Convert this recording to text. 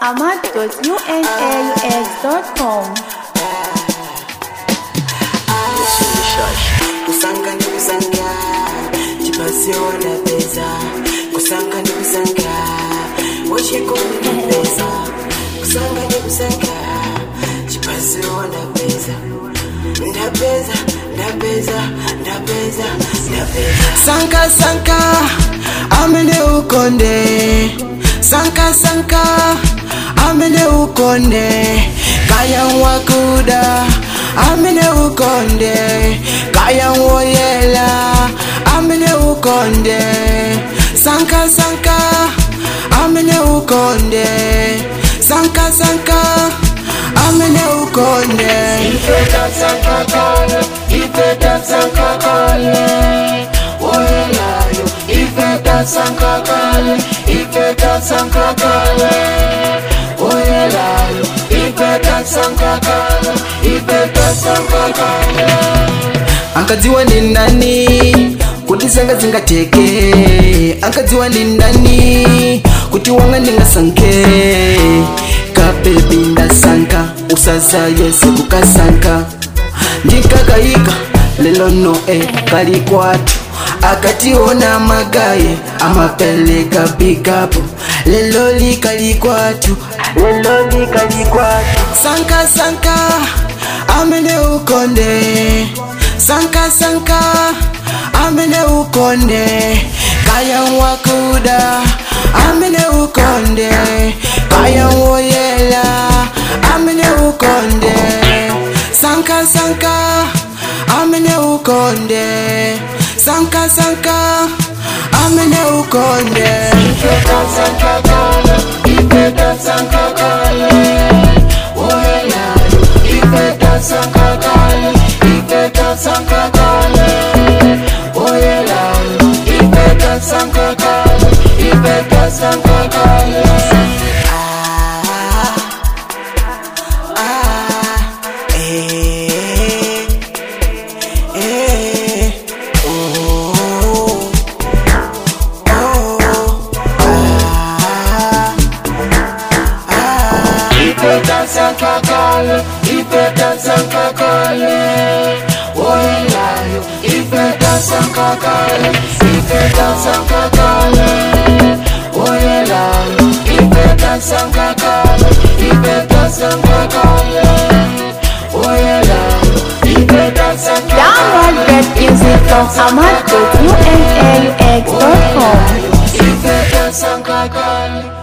ahmad.unaux.com. Kusanga ni kusanga, chipasio na pesa. Kusanga ni kusanga, washiko ni pesa. Kusanga ni kusanga, chipasio na pesa. Na pesa, na pesa, na pesa, na pesa. Sanka sanka, amene ukonde. Sanka sanka, amene ukonde. Kaya wakuda, amene ukonde. Kaya woyela, amene ukonde. Sanka sanka, amene ukonde. Sanka sanka, amene ukonde. Ifeta sanka kale, ifeta sanka kale. Woyela yo, ifeta sanka kale, ifeta sanka kale. Woyela yo, ifeta sanka kale, ifeta sanka kale. Ankadziwa ni nani kuti zanga zingateke, ankadziwa ni nani kuti wanga ndingasanke. Kabebi ndasanka usaza yese kukasanka ndikakayika lelo noe kali kwatu akationa magaye amapeleka bikapu lelo likali kwatu sanka sanka amene ukonde. Sanka sanka, amene ukonde. Kaya wakuda, amene ukonde. Kaya woyela, amene ukonde. Sanka sanka, amene ukonde. Sanka sanka, amene ukonde. Ifeta sanka kale, ifeta sanka kale. Woyela, ifeta sanka kale. Ifeta sanka kale, woyela. Ifeta sanka kale, ifeta sanka kale. Ifeta sanka kale, ifeta sanka kale. Woyela yo, ifeta sanka kale, ifeta sanka kale. Woyela yo, ifeta sanka kale, ifeta sanka kale. Woyela yo, ifeta sanka kale. Download that music from ahmad.unaux.com. Ifeta sanka kale.